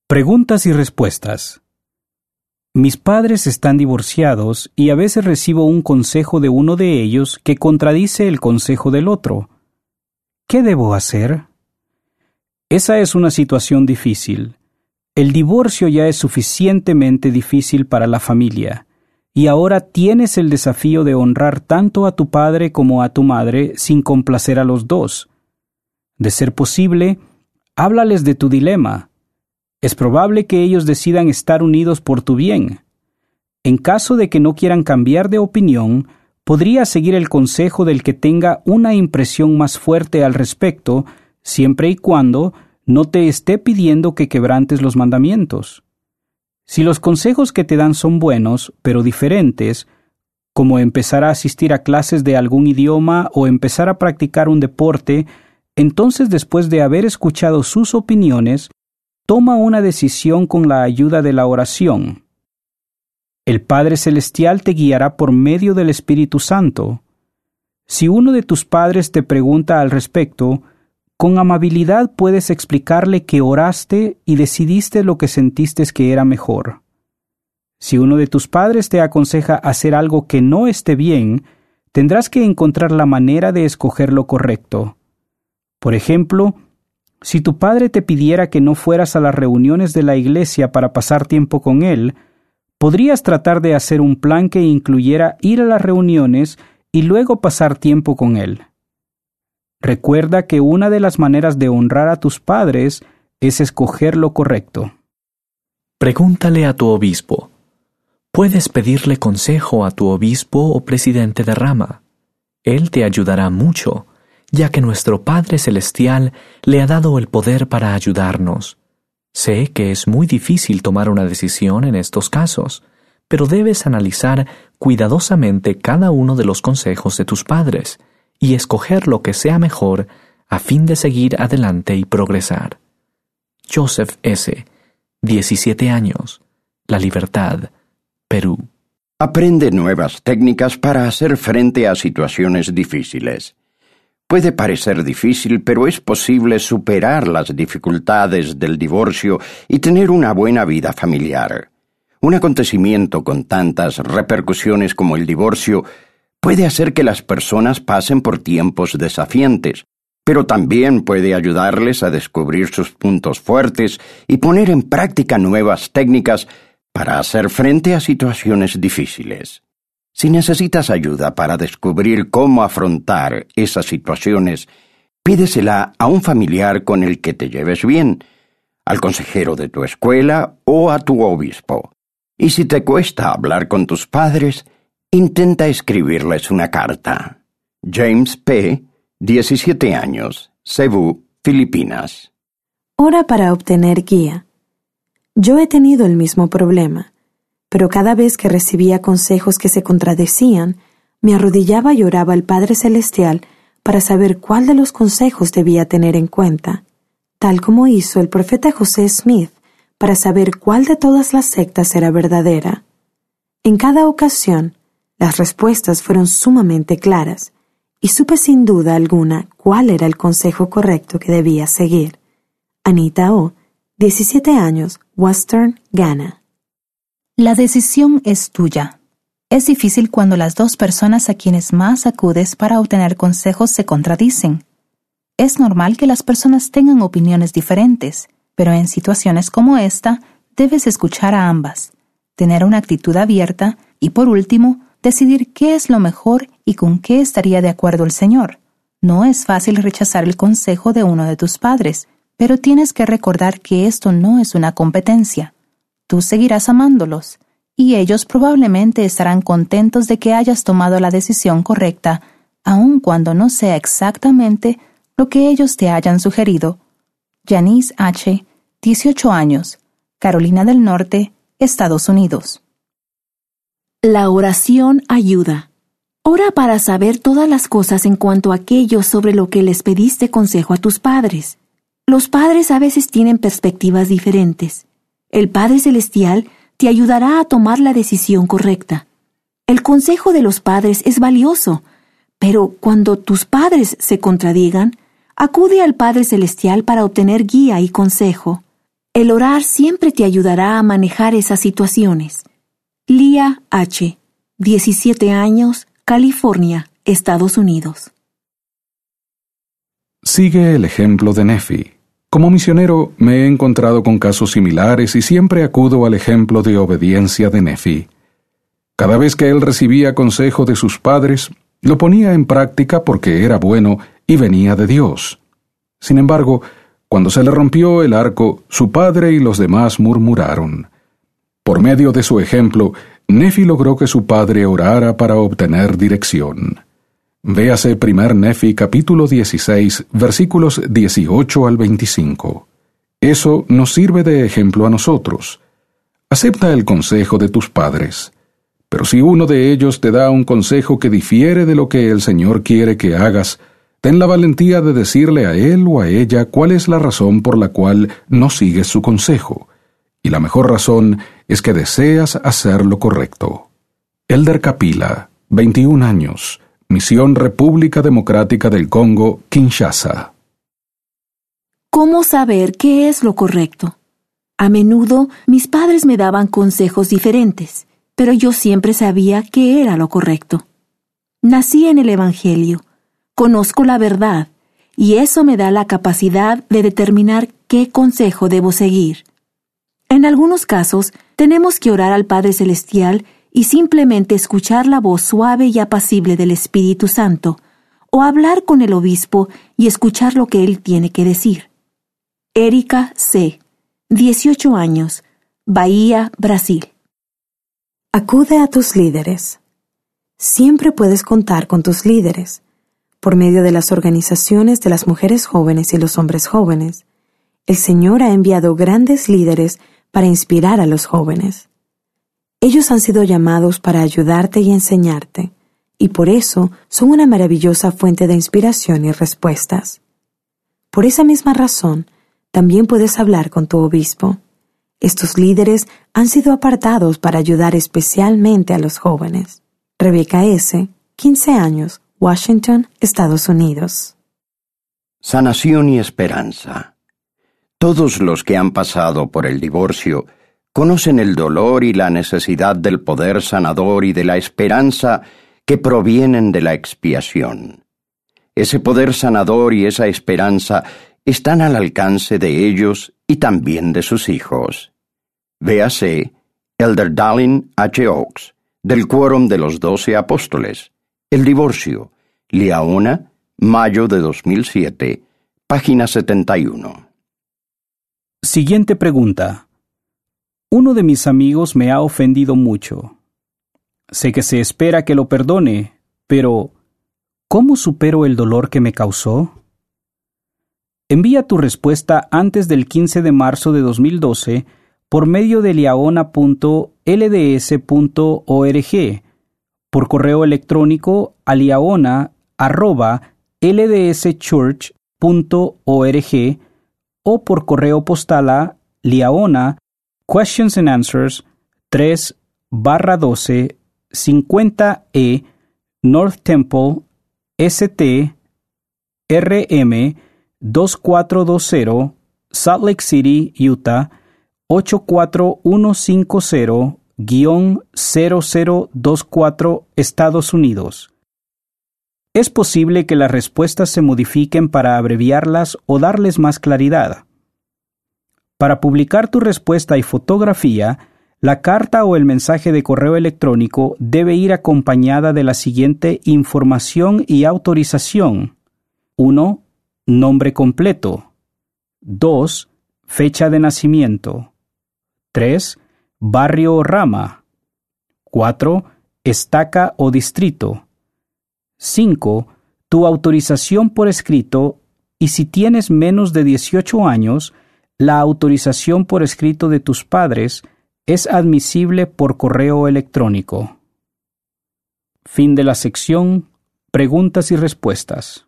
Preguntas y respuestas. Mis padres están divorciados y a veces recibo un consejo de uno de ellos que contradice el consejo del otro. ¿Qué debo hacer? Esa es una situación difícil. El divorcio ya es suficientemente difícil para la familia, y ahora tienes el desafío de honrar tanto a tu padre como a tu madre sin complacer a los dos. De ser posible, háblales de tu dilema. Es probable que ellos decidan estar unidos por tu bien. En caso de que no quieran cambiar de opinión, podrías seguir el consejo del que tenga una impresión más fuerte al respecto, siempre y cuando no te esté pidiendo que quebrantes los mandamientos. Si los consejos que te dan son buenos, pero diferentes, como empezar a asistir a clases de algún idioma o empezar a practicar un deporte, entonces después de haber escuchado sus opiniones, toma una decisión con la ayuda de la oración. El Padre Celestial te guiará por medio del Espíritu Santo. Si uno de tus padres te pregunta al respecto, con amabilidad puedes explicarle que oraste y decidiste lo que sentiste que era mejor. Si uno de tus padres te aconseja hacer algo que no esté bien, tendrás que encontrar la manera de escoger lo correcto. Por ejemplo, si tu padre te pidiera que no fueras a las reuniones de la iglesia para pasar tiempo con él, podrías tratar de hacer un plan que incluyera ir a las reuniones y luego pasar tiempo con él. Recuerda que una de las maneras de honrar a tus padres es escoger lo correcto. Pregúntale a tu obispo. Puedes pedirle consejo a tu obispo o presidente de rama. Él te ayudará mucho, ya que nuestro Padre Celestial le ha dado el poder para ayudarnos. Sé que es muy difícil tomar una decisión en estos casos, pero debes analizar cuidadosamente cada uno de los consejos de tus padres y escoger lo que sea mejor a fin de seguir adelante y progresar. Joseph S., 17 años, La Libertad, Perú. Aprende nuevas técnicas para hacer frente a situaciones difíciles. Puede parecer difícil, pero es posible superar las dificultades del divorcio y tener una buena vida familiar. Un acontecimiento con tantas repercusiones como el divorcio puede hacer que las personas pasen por tiempos desafiantes, pero también puede ayudarles a descubrir sus puntos fuertes y poner en práctica nuevas técnicas para hacer frente a situaciones difíciles. Si necesitas ayuda para descubrir cómo afrontar esas situaciones, pídesela a un familiar con el que te lleves bien, al consejero de tu escuela o a tu obispo. Y si te cuesta hablar con tus padres, intenta escribirles una carta. James P., 17 años, Cebú, Filipinas. Ora para obtener guía. Yo he tenido el mismo problema, pero cada vez que recibía consejos que se contradecían, me arrodillaba y oraba al Padre Celestial para saber cuál de los consejos debía tener en cuenta, tal como hizo el profeta José Smith para saber cuál de todas las sectas era verdadera. En cada ocasión, las respuestas fueron sumamente claras, y supe sin duda alguna cuál era el consejo correcto que debía seguir. Anita O., 17 años, Western, Ghana. La decisión es tuya. Es difícil cuando las dos personas a quienes más acudes para obtener consejos se contradicen. Es normal que las personas tengan opiniones diferentes, pero en situaciones como esta, debes escuchar a ambas, tener una actitud abierta y, por último, decidir qué es lo mejor y con qué estaría de acuerdo el Señor. No es fácil rechazar el consejo de uno de tus padres, pero tienes que recordar que esto no es una competencia. Tú seguirás amándolos, y ellos probablemente estarán contentos de que hayas tomado la decisión correcta, aun cuando no sea exactamente lo que ellos te hayan sugerido. Janice H., 18 años, Carolina del Norte, Estados Unidos. La oración ayuda. Ora para saber todas las cosas en cuanto a aquello sobre lo que les pediste consejo a tus padres. Los padres a veces tienen perspectivas diferentes. El Padre Celestial te ayudará a tomar la decisión correcta. El consejo de los padres es valioso, pero cuando tus padres se contradigan, acude al Padre Celestial para obtener guía y consejo. El orar siempre te ayudará a manejar esas situaciones. Leah H., 17 años, California, Estados Unidos. Sigue el ejemplo de Nefi. Como misionero me he encontrado con casos similares y siempre acudo al ejemplo de obediencia de Nefi. Cada vez que él recibía consejo de sus padres, lo ponía en práctica porque era bueno y venía de Dios. Sin embargo, cuando se le rompió el arco, su padre y los demás murmuraron. Por medio de su ejemplo, Nefi logró que su padre orara para obtener dirección. Véase 1 Nefi capítulo 16, versículos 18 al 25. Eso nos sirve de ejemplo a nosotros. Acepta el consejo de tus padres. Pero si uno de ellos te da un consejo que difiere de lo que el Señor quiere que hagas, ten la valentía de decirle a él o a ella cuál es la razón por la cual no sigues su consejo. Y la mejor razón es que deseas hacer lo correcto. Elder Kapila, 21 años, Misión República Democrática del Congo, Kinshasa. ¿Cómo saber qué es lo correcto? A menudo mis padres me daban consejos diferentes, pero yo siempre sabía qué era lo correcto. Nací en el Evangelio, conozco la verdad, y eso me da la capacidad de determinar qué consejo debo seguir. En algunos casos, tenemos que orar al Padre Celestial y simplemente escuchar la voz suave y apacible del Espíritu Santo, o hablar con el obispo y escuchar lo que él tiene que decir. Erika C., 18 años, Bahía, Brasil. Acude a tus líderes. Siempre puedes contar con tus líderes. Por medio de las organizaciones de las mujeres jóvenes y los hombres jóvenes, el Señor ha enviado grandes líderes para inspirar a los jóvenes. Ellos han sido llamados para ayudarte y enseñarte, y por eso son una maravillosa fuente de inspiración y respuestas. Por esa misma razón, también puedes hablar con tu obispo. Estos líderes han sido apartados para ayudar especialmente a los jóvenes. Rebecca S., 15 años, Washington, Estados Unidos. Sanación y esperanza. Todos los que han pasado por el divorcio conocen el dolor y la necesidad del poder sanador y de la esperanza que provienen de la expiación. Ese poder sanador y esa esperanza están al alcance de ellos y también de sus hijos. Véase Elder Dallin H. Oaks, del Quórum de los 12 Apóstoles. El divorcio. Liaona, mayo de 2007, página 71. Siguiente pregunta. Uno de mis amigos me ha ofendido mucho. Sé que se espera que lo perdone, pero ¿cómo supero el dolor que me causó? Envía tu respuesta antes del 15 de marzo de 2012 por medio de liaona.lds.org, por correo electrónico a liaona@ldschurch.org o por correo postal a Liaona, Questions and Answers 3/12 50E North Temple St. RM 2420 Salt Lake City, Utah 84150-0024 Estados Unidos. Es posible que las respuestas se modifiquen para abreviarlas o darles más claridad. Para publicar tu respuesta y fotografía, la carta o el mensaje de correo electrónico debe ir acompañada de la siguiente información y autorización. 1. Nombre completo. 2. Fecha de nacimiento. 3. Barrio o rama. 4. Estaca o distrito. 5. Tu autorización por escrito y si tienes menos de 18 años, la autorización por escrito de tus padres es admisible por correo electrónico. Fin de la sección Preguntas y respuestas.